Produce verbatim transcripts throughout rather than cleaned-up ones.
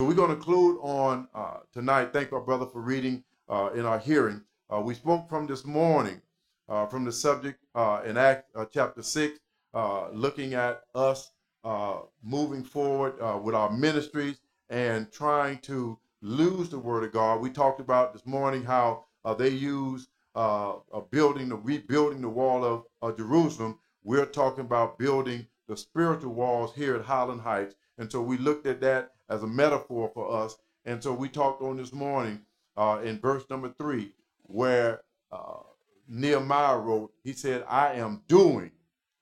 So we're going to conclude on uh, tonight. Thank our brother for reading uh, in our hearing. Uh, we spoke from this morning uh, from the subject uh, in Acts uh, chapter six, uh, looking at us uh, moving forward uh, with our ministries and trying to lose the word of God. We talked about this morning how uh, they use uh, a building, the rebuilding the wall of, of Jerusalem. We're talking about building the spiritual walls here at Highland Heights. And so we looked at that as a metaphor for us. And so we talked on this morning uh, in verse number three, where uh, Nehemiah wrote, he said, I am doing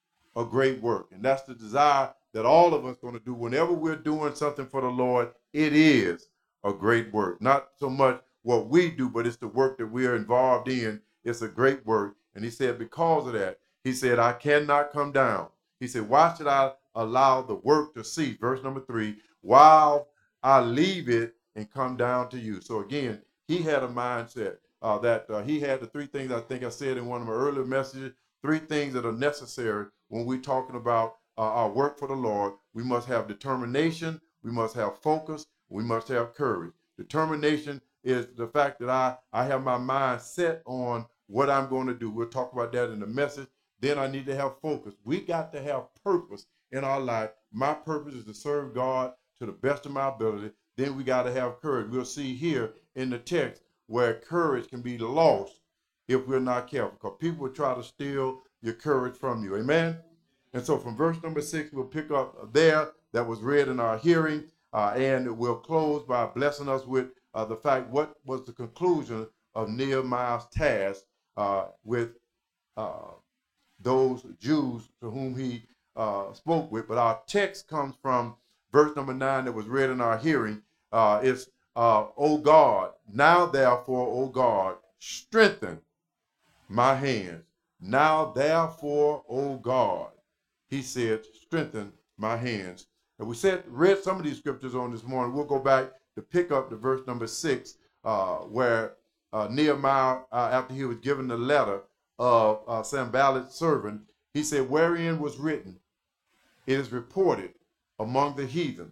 a great work. And that's the desire that all of us are going to do. Whenever we're doing something for the Lord, it is a great work. Not so much what we do, but it's the work that we are involved in. It's a great work. And he said, because of that, he said, I cannot come down. He said, why should I allow the work to cease? Verse number three, while I leave it and come down to you. So again, he had a mindset uh, that uh, he had the three things I think I said in one of my earlier messages, three things that are necessary when we're talking about uh, our work for the Lord. We must have determination, we must have focus, we must have courage. Determination is the fact that I, I have my mind set on what I'm going to do. We'll talk about that in the message. Then I need to have focus. We got to have purpose in our life. My purpose is to serve God to the best of my ability. Then we got to have courage. We'll see here in the text where courage can be lost if we're not careful, because people will try to steal your courage from you. Amen? And so from verse number six, we'll pick up there that was read in our hearing, uh, and we'll close by blessing us with uh, the fact what was the conclusion of Nehemiah's task uh, with uh, those Jews to whom he uh, spoke with. But our text comes from verse number nine that was read in our hearing. Uh, it's, uh, O God, now therefore, O God, strengthen my hands. Now therefore, O God, he said, strengthen my hands. And we said, read some of these scriptures on this morning. We'll go back to pick up the verse number six, uh, where uh, Nehemiah, uh, after he was given the letter of uh, Sanballat's servant, he said, wherein was written, it is reported among the heathen,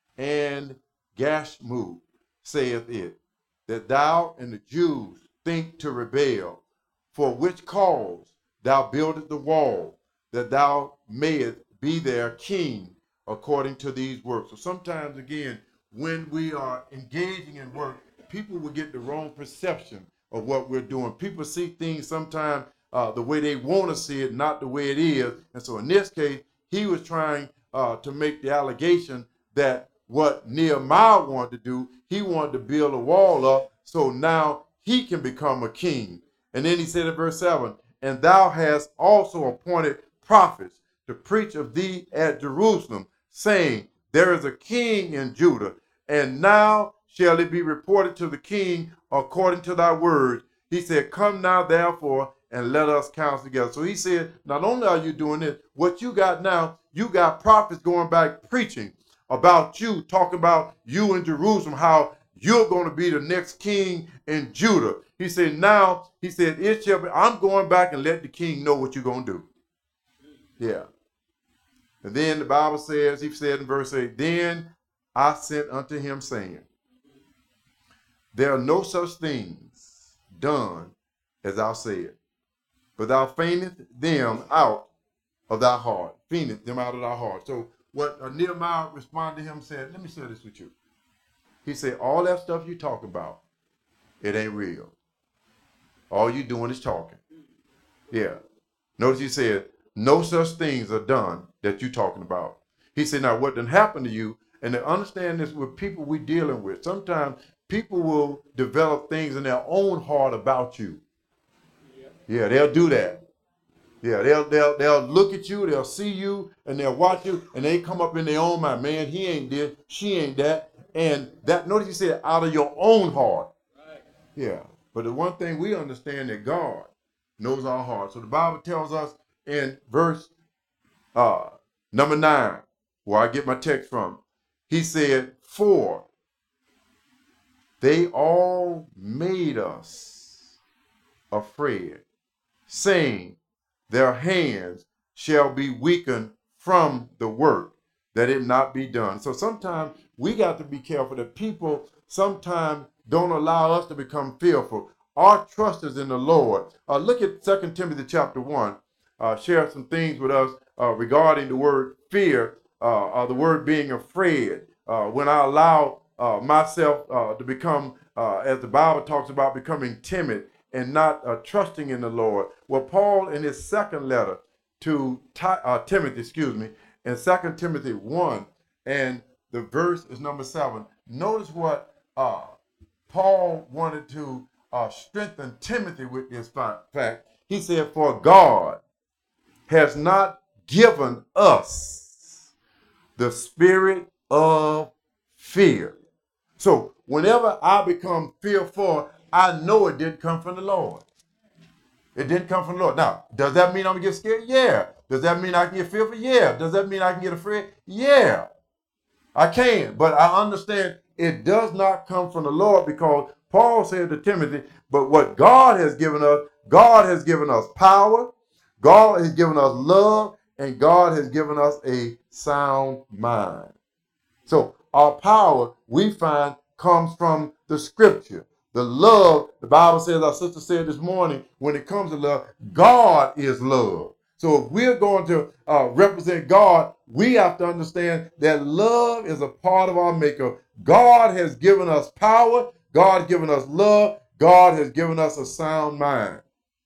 and Gashmu saith it, that thou and the Jews think to rebel, for which cause thou buildest the wall, that thou mayest be their king according to these works. So sometimes, again, when we are engaging in work, people will get the wrong perception of what we're doing. People see things sometimes uh, the way they want to see it, not the way it is. And so in this case, he was trying uh, to make the allegation that what Nehemiah wanted to do, he wanted to build a wall up so now he can become a king. And then he said in verse seven, and thou hast also appointed prophets to preach of thee at Jerusalem, saying, there is a king in Judah, and now shall it be reported to the king according to thy words. He said, come now therefore, and let us counsel together. So he said, not only are you doing this, what you got now, you got prophets going back preaching about you, talking about you in Jerusalem, how you're going to be the next king in Judah. He said, now, he said, it shall be, I'm going back and let the king know what you're going to do. Yeah. And then the Bible says, he said in verse eight, then I sent unto him saying, there are no such things done as thou said, but thou feignest them out of thy heart. Feignest them out of thy heart. So what uh, Nehemiah responded to him said, let me share this with you. He said, all that stuff you talk about, it ain't real. All you doing is talking. Yeah. Notice he said, no such things are done that you talking about. He said, now what done happened to you, and to understand this with people we dealing with, sometimes people will develop things in their own heart about you. Yeah, they'll do that. Yeah, they'll they'll they'll look at you, they'll see you, and they'll watch you, and they come up in their own mind, man, he ain't this, she ain't that. And that, notice he said, out of your own heart. Right. Yeah. But the one thing we understand that God knows our heart. So the Bible tells us in verse uh, number nine, where I get my text from, he said, for they all made us afraid, saying, their hands shall be weakened from the work, that it not be done. So sometimes we got to be careful that people sometimes don't allow us to become fearful. Our trust is in the Lord. Uh, look at Second Timothy chapter one. Uh, share some things with us uh, regarding the word fear, uh, uh, the word being afraid. Uh, when I allow uh, myself uh, to become, uh, as the Bible talks about, becoming timid and not uh, trusting in the Lord. Well, Paul in his second letter to uh, Timothy, excuse me, in Second Timothy one, and the verse is number seven. Notice what uh, Paul wanted to uh, strengthen Timothy with this fact. He said, for God has not given us the spirit of fear. So whenever I become fearful, I know it didn't come from the Lord. It didn't come from the Lord. Now, does that mean I'm going to get scared? Yeah. Does that mean I can get fearful? Yeah. Does that mean I can get afraid? Yeah. I can. But I understand it does not come from the Lord, because Paul said to Timothy, but what God has given us, God has given us power, God has given us love, and God has given us a sound mind. So our power, we find, comes from the scripture. The love, the Bible says, our sister said this morning, when it comes to love, God is love. So if we're going to uh, represent God, we have to understand that love is a part of our maker. God has given us power. God has given us love. God has given us a sound mind.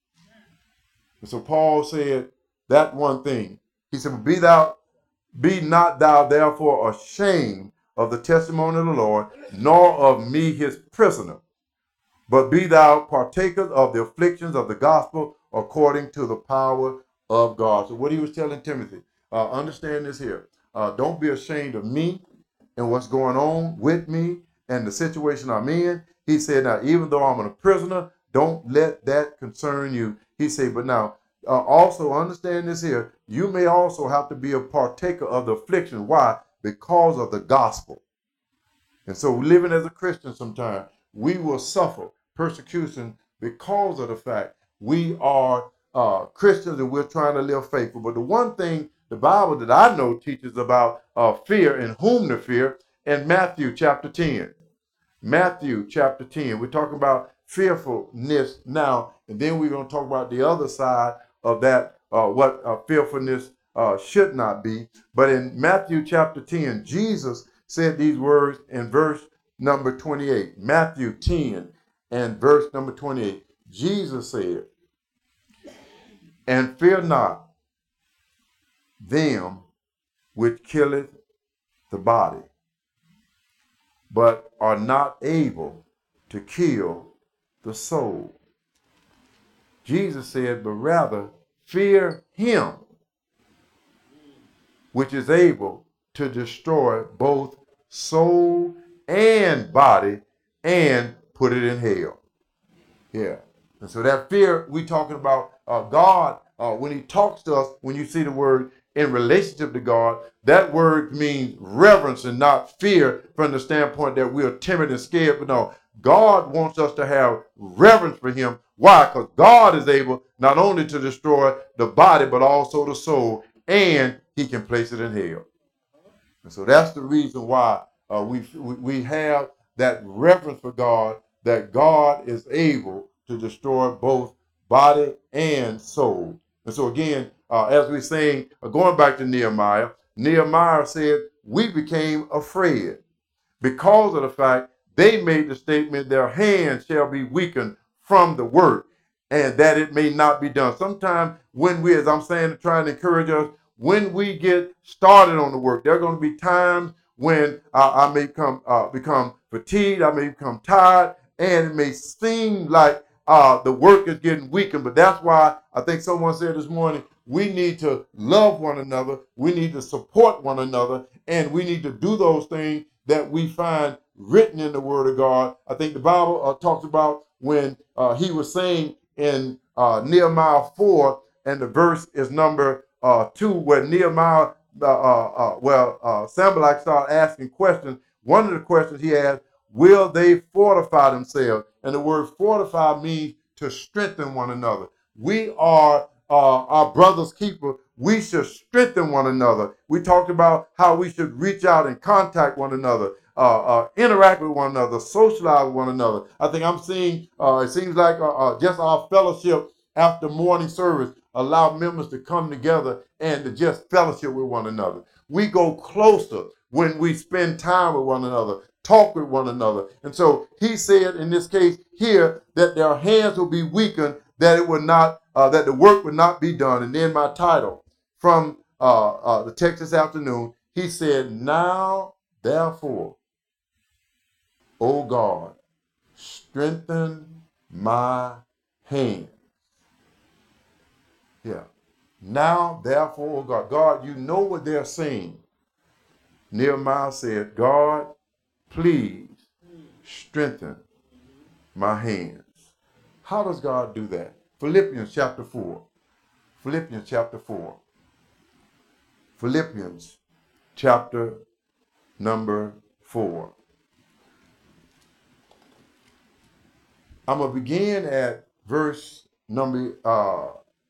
And so Paul said that one thing. He said, be thou, be not thou therefore ashamed of the testimony of the Lord, nor of me his prisoner, but be thou partakers of the afflictions of the gospel according to the power of God. So what he was telling Timothy, uh, understand this here. Uh, don't be ashamed of me and what's going on with me and the situation I'm in. He said, now, even though I'm a prisoner, don't let that concern you. He said, but now, uh, also understand this here. You may also have to be a partaker of the affliction. Why? Because of the gospel. And so living as a Christian sometimes, we will suffer persecution because of the fact we are uh, Christians and we're trying to live faithful. But the one thing the Bible that I know teaches about uh, fear and whom to fear in Matthew chapter ten. Matthew chapter ten. We're talking about fearfulness now, and then we're going to talk about the other side of that, uh, what uh, fearfulness uh, should not be. But in Matthew chapter ten, Jesus said these words in verse number twenty-eight. Matthew ten and verse number twenty-eight. Jesus said, and fear not them which killeth the body, but are not able to kill the soul. Jesus said, but rather fear him which is able to destroy both soul and body and put it in hell. Yeah. And so that fear, we talking about uh, God, uh, when he talks to us, when you see the word in relationship to God, that word means reverence and not fear from the standpoint that we are timid and scared. But no, God wants us to have reverence for him. Why? Because God is able not only to destroy the body, but also the soul, and he can place it in hell. And so that's the reason why uh, we, we have that reverence for God, that God is able to destroy both body and soul. And so again, uh, as we're saying, uh, going back to Nehemiah, Nehemiah said, we became afraid because of the fact they made the statement, their hands shall be weakened from the work, and that it may not be done. Sometimes when we, as I'm saying, trying to encourage us, when we get started on the work, there are going to be times when uh, I may come, uh, become fatigued, I may become tired, and it may seem like uh, the work is getting weakened. But that's why I think someone said this morning, we need to love one another, we need to support one another, and we need to do those things that we find written in the Word of God. I think the Bible uh, talks about when uh, he was saying in uh, Nehemiah four, and the verse is number uh, two, where Nehemiah, uh, uh, uh, well, uh, Sanballat started asking questions. One of the questions he asked, will they fortify themselves? And the word fortify means to strengthen one another. We are uh, our brother's keeper. We should strengthen one another. We talked about how we should reach out and contact one another. uh, uh, interact with one another, socialize with one another. I think I'm seeing, uh, it seems like uh, uh, just our fellowship after morning service allow members to come together and to just fellowship with one another. We go closer when we spend time with one another, talk with one another. And so he said in this case here that their hands will be weakened, that it would not, uh, that the work would not be done. And then my title from uh, uh, the text this afternoon, he said, now therefore, O God, strengthen my hands. Yeah. Now therefore, O God, God, you know what they're saying. Nehemiah said, God, please strengthen my hands. How does God do that? Philippians chapter four. Philippians chapter four. Philippians chapter number four. I'm going to begin at verse number uh,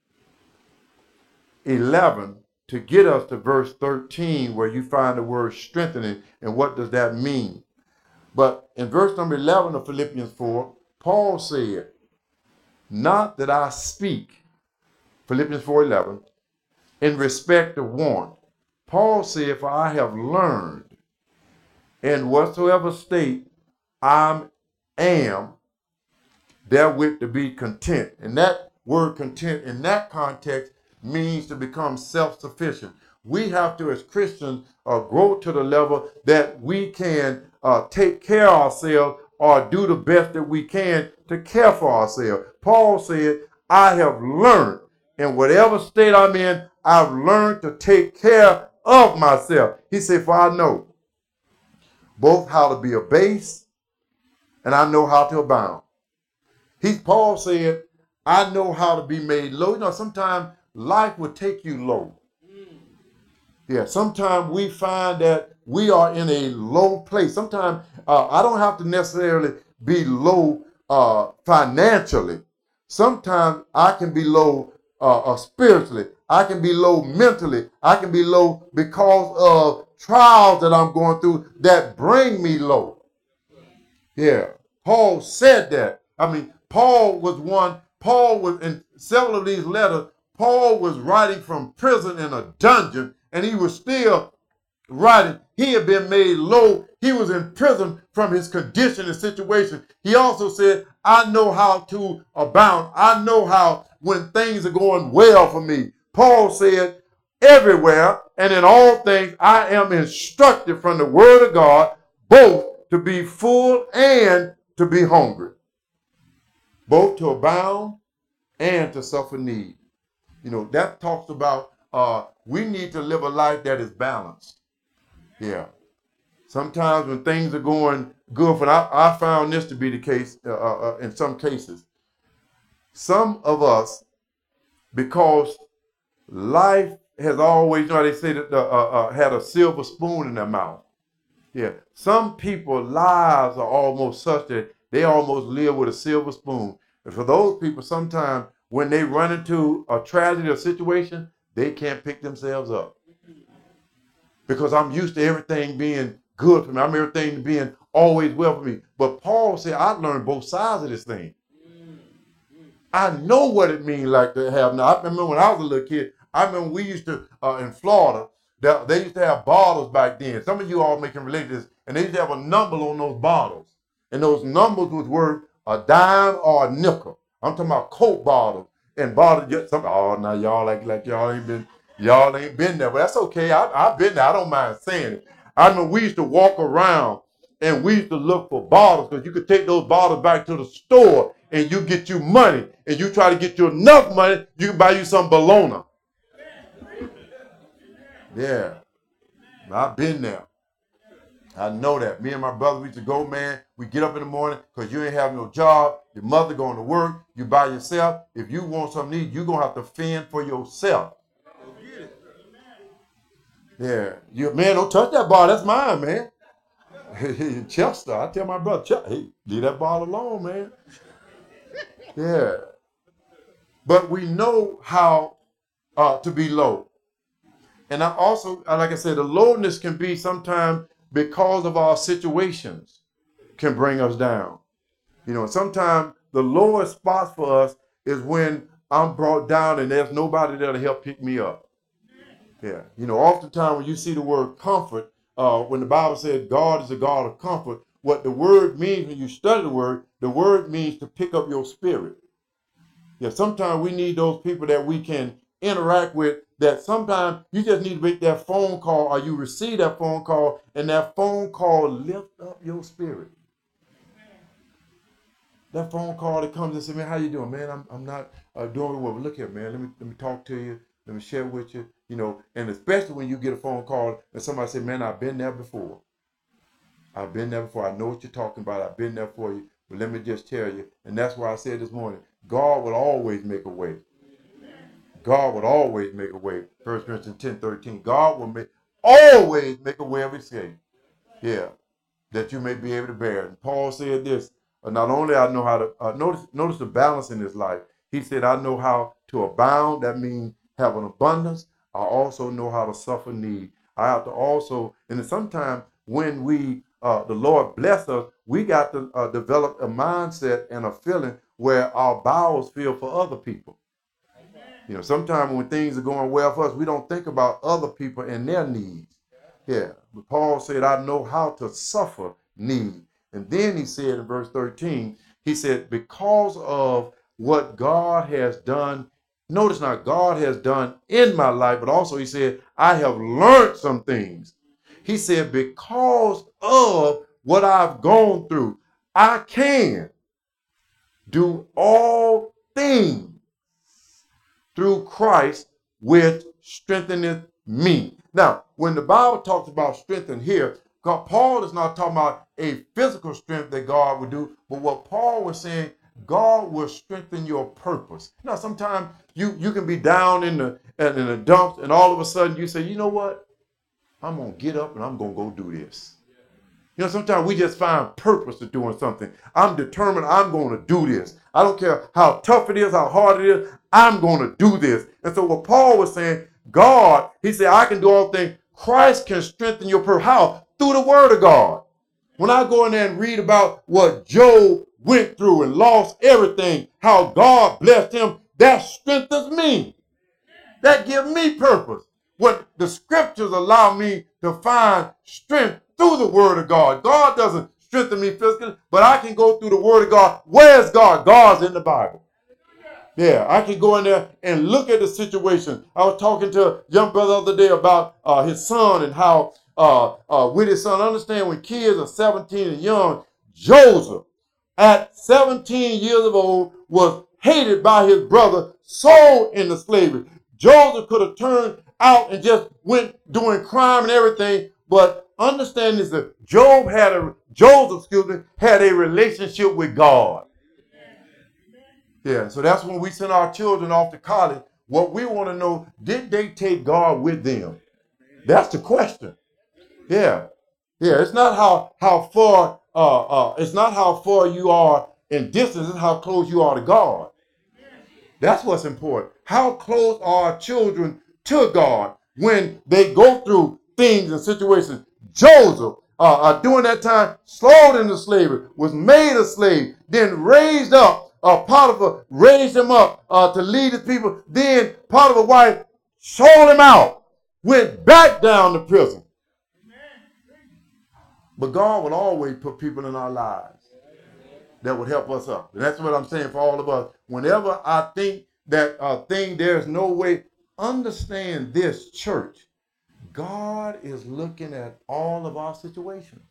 eleven to get us to verse thirteen, where you find the word strengthening and what does that mean. But in verse number eleven of Philippians four, Paul said, not that I speak, Philippians four eleven, in respect of want. Paul said, for I have learned in whatsoever state I am, therewith to be content. And that word content in that context means to become self-sufficient. We have to, as Christians, uh, grow to the level that we can uh, take care of ourselves or do the best that we can to care for ourselves. Paul said, I have learned in whatever state I'm in, I've learned to take care of myself. He said, for I know both how to be abased and I know how to abound. He, Paul said, I know how to be made low. You know, sometimes life will take you low. Yeah, sometimes we find that we are in a low place. Sometimes uh, I don't have to necessarily be low uh, financially. Sometimes I can be low uh, uh, spiritually. I can be low mentally. I can be low because of trials that I'm going through that bring me low. Yeah, Paul said that. I mean, Paul was one, Paul was in several of these letters, Paul was writing from prison in a dungeon, and he was still writing. He had been made low. He was in prison from his condition and situation. He also said, I know how to abound. I know how when things are going well for me. Paul said, everywhere and in all things, I am instructed from the word of God, both to be full and to be hungry, both to abound and to suffer need. You know, that talks about uh, we need to live a life that is balanced. Yeah. Sometimes when things are going good, but I, I found this to be the case uh, uh, in some cases. Some of us, because life has always, you know how they say that uh, uh, had a silver spoon in their mouth. Yeah. Some people's lives are almost such that they almost live with a silver spoon. And for those people, sometimes when they run into a tragedy or situation, they can't pick themselves up. Because I'm used to everything being good for me. I'm everything being always well for me. But Paul said, I learned both sides of this thing. I know what it means like to have. Now, I remember when I was a little kid, I remember we used to, uh, in Florida, they, they used to have bottles back then. Some of you all may can relate to this. And they used to have a number on those bottles. And those numbers was worth a dime or a nickel. I'm talking about Coke bottles and bottles. Some, oh, now y'all like like y'all ain't been y'all ain't been there, but that's okay. I, I've been there. I don't mind saying it. I mean, we used to walk around and we used to look for bottles because you could take those bottles back to the store and you get you money and you try to get you enough money, you can buy you some bologna. Yeah, I've been there. I know that. Me and my brother, we used to go, man. We get up in the morning because you ain't have no job. Your mother going to work. You by yourself. If you want something to eat, you're going to have to fend for yourself. Yeah. You, man, don't touch that ball. That's mine, man. Chester, I tell my brother, Chester, hey, leave that ball alone, man. Yeah. But we know how uh, to be low. And I also, like I said, the lowness can be sometimes because of our situations can bring us down. You know, sometimes the lowest spots for us is when I'm brought down and there's nobody there to help pick me up. Yeah. You know, oftentimes when you see the word comfort, uh, when the Bible says God is a God of comfort, what the word means when you study the word, the word means to pick up your spirit. Yeah, sometimes we need those people that we can interact with, that sometimes you just need to make that phone call or you receive that phone call and that phone call lift up your spirit. That phone call that comes and says, man, how you doing? Man, I'm I'm not uh, doing well. Look here, man, let me let me talk to you. Let me share with you. You know, and especially when you get a phone call and somebody say, man, I've been there before. I've been there before. I know what you're talking about. I've been there for you. But let me just tell you, and that's why I said this morning, God will always make a way. God would always make a way. First Corinthians ten thirteen. God will make always make a way of escape. Yeah, that you may be able to bear. And Paul said this. Uh, not only I know how to uh, notice notice the balance in his life. He said, I know how to abound. That means have an abundance. I also know how to suffer need. I have to also, and sometimes when we uh, the Lord bless us, we got to uh, develop a mindset and a feeling where our bowels feel for other people. You know, sometimes when things are going well for us, we don't think about other people and their needs. Yeah, but Paul said, I know how to suffer need. And then he said in verse thirteen, he said, because of what God has done, notice now, God has done in my life, but also he said, I have learned some things. He said, because of what I've gone through, I can do all things through Christ, which strengtheneth me. Now, when the Bible talks about strengthen here, God, Paul is not talking about a physical strength that God would do, but what Paul was saying, God will strengthen your purpose. Now, sometimes you, you can be down in the in the dumps, and all of a sudden you say, you know what? I'm going to get up and I'm going to go do this. You know, sometimes we just find purpose to doing something. I'm determined I'm going to do this. I don't care how tough it is, how hard it is. I'm going to do this. And so what Paul was saying, God, he said, I can do all things. Christ can strengthen your purpose. How? Through the word of God. When I go in there and read about what Job went through and lost everything, how God blessed him, that strengthens me. That gives me purpose. What the scriptures allow me to find strength through the word of God. God doesn't strengthen me physically, but I can go through the word of God. Where's God? God's in the Bible. Yeah, I can go in there and look at the situation. I was talking to a young brother the other day about uh, his son and how uh, uh, with his son, understand when kids are seventeen and young, Joseph at seventeen years of old was hated by his brother, sold into slavery. Joseph could have turned out and just went doing crime and everything, but understand this, that Job had a Joseph, excuse me, had a relationship with God. Yeah, so that's when we send our children off to college. What we want to know, did they take God with them? That's the question. Yeah, yeah. It's not how how far uh uh it's not how far you are in distance. It's how close you are to God. That's what's important. How close are our children to God when they go through things and situations? Joseph, uh, uh, during that time, sold into slavery, was made a slave, then raised up. Uh, Potiphar raised him up uh, to lead his people. Then Potiphar's wife sold him out, went back down to prison. But God will always put people in our lives that would help us up. And that's what I'm saying for all of us. Whenever I think that uh, thing, there's no way, understand this, church. God is looking at all of our situations.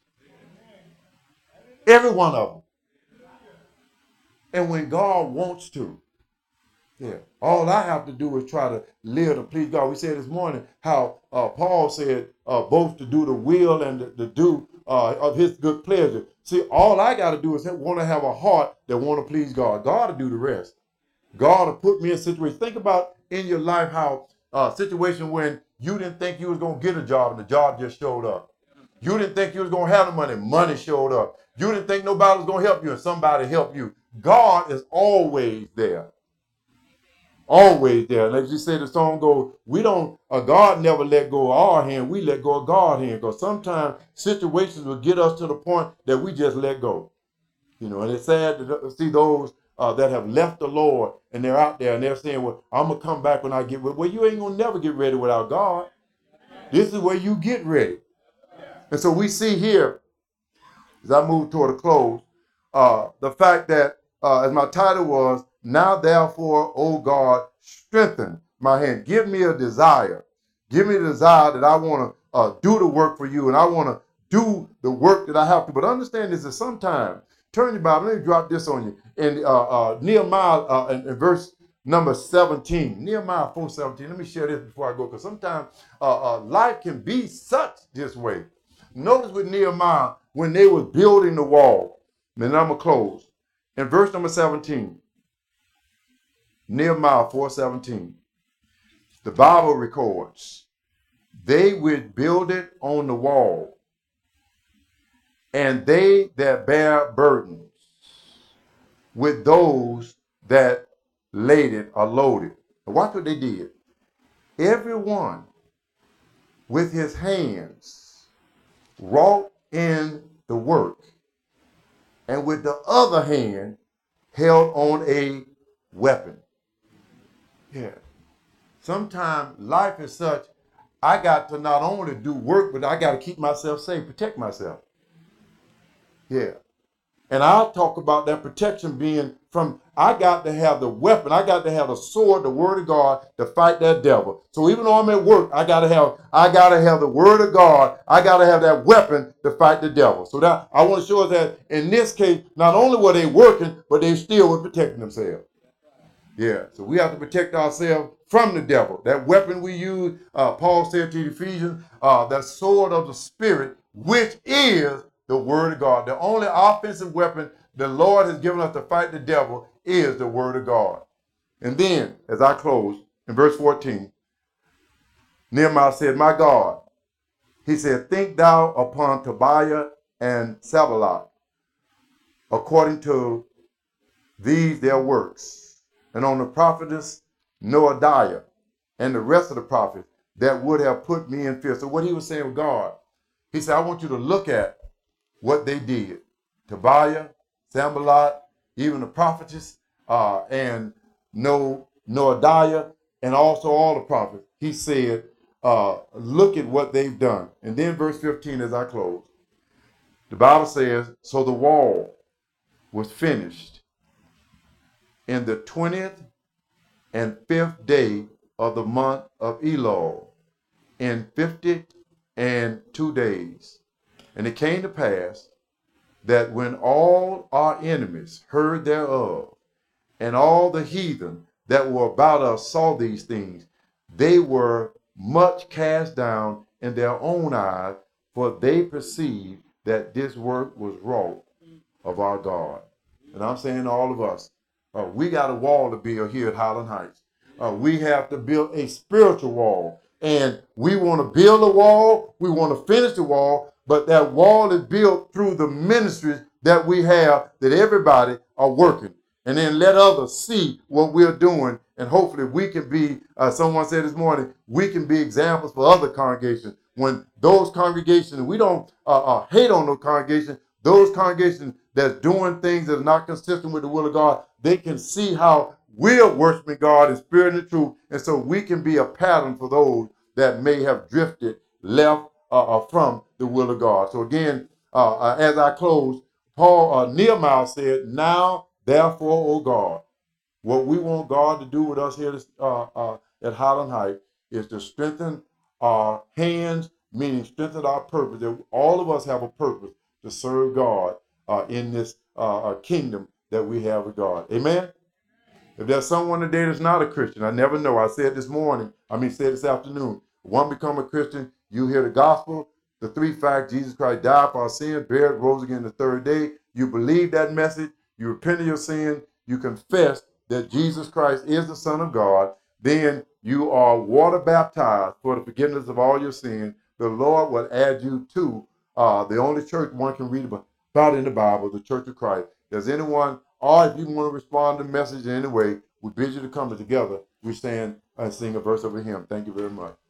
Every one of them. And when God wants to, yeah, all I have to do is try to live to please God. We said this morning how uh, Paul said uh, both to do the will and the, the do uh, of his good pleasure. See, all I got to do is want to have a heart that want to please God. God will do the rest. God will put me in situations. Think about in your life how a uh, situation when you didn't think you was going to get a job and the job just showed up. You didn't think you was going to have the money. Money showed up. You didn't think nobody was going to help you and somebody helped you. God is always there. always there. And as you say, the song goes, we don't, uh, God never let go of our hand. We let go of God's hand. Because sometimes situations will get us to the point that we just let go. You know, and it's sad to see those uh, that have left the Lord and they're out there and they're saying, well, I'm going to come back when I get ready. Well, you ain't going to never get ready without God. This is where you get ready. And so we see here, as I move toward a close, uh, the fact that, uh, as my title was, now therefore, O God, strengthen my hand. Give me a desire. Give me a desire that I want to uh, do the work for you, and I want to do the work that I have to. But understand this, that sometimes, turn your Bible, let me drop this on you. In uh, uh, Nehemiah, uh, in, in verse number seventeen, Nehemiah four seventeen, let me share this before I go, because sometimes uh, uh, life can be such this way. Notice with Nehemiah, when they were building the wall, and then I'm going to close. In verse number seventeen, Nehemiah four seventeen, the Bible records, they would build it on the wall, and they that bear burdens with those that laid it or loaded. And watch what they did. Everyone with his hands wrought in the work, and with the other hand held on a weapon. Yeah. Sometimes life is such, I got to not only do work, but I got to keep myself safe, protect myself. Yeah. And I'll talk about that protection being from, I got to have the weapon, I got to have the sword, the word of God to fight that devil. So even though I'm at work, I gotta have, I gotta have the word of God, I gotta have that weapon to fight the devil. So that I want to show us that in this case, not only were they working, but they still were protecting themselves. Yeah, so we have to protect ourselves from the devil. That weapon we use, uh, Paul said to the Ephesians, uh, that sword of the Spirit, which is the word of God. The only offensive weapon the Lord has given us to fight the devil is the word of God. And then, as I close, in verse fourteen, Nehemiah said, my God, he said, think thou upon Tobiah and Sanballat, according to these their works, and on the prophetess Noadiah and the rest of the prophets that would have put me in fear. So what he was saying with God, he said, I want you to look at what they did. Tobiah, Sanballat, even the prophetess, uh, and no, Noadiah, and also all the prophets. He said, uh, look at what they've done. And then verse fifteen, as I close, the Bible says, so the wall was finished in the twentieth and fifth day of the month of Elul, in fifty and two days. And it came to pass that when all our enemies heard thereof, and all the heathen that were about us saw these things, they were much cast down in their own eyes, for they perceived that this work was wrought of our God. And I'm saying to all of us, uh, we got a wall to build here at Highland Heights. Uh, we have to build a spiritual wall. And we want to build a wall, we want to finish the wall, but that wall is built through the ministries that we have, that everybody are working. And then let others see what we're doing. And hopefully we can be, uh, someone said this morning, we can be examples for other congregations. When those congregations, we don't uh, uh, hate on those congregations, those congregations that's doing things that are not consistent with the will of God, they can see how we're worshiping God in spirit and truth. And so we can be a pattern for those that may have drifted left uh, uh, from the will of God. So again, uh, uh, as I close, Paul, uh, Nehemiah said, now, therefore, O God, what we want God to do with us here uh, uh, at Highland Heights is to strengthen our hands, meaning strengthen our purpose. That all of us have a purpose to serve God uh, in this uh, kingdom that we have with God. Amen? If there's someone today that's not a Christian, I never know. I said this morning, I mean, said this afternoon, one become a Christian, you hear the gospel, the three facts, Jesus Christ died for our sin, buried, rose again the third day. You believe that message, you repent of your sin, you confess that Jesus Christ is the Son of God, then you are water baptized for the forgiveness of all your sins. The Lord will add you to uh, the only church one can read about in the Bible, the Church of Christ. Does anyone, or if you want to respond to the message in any way, we bid you to come together. We stand and sing a verse of a hymn. Thank you very much.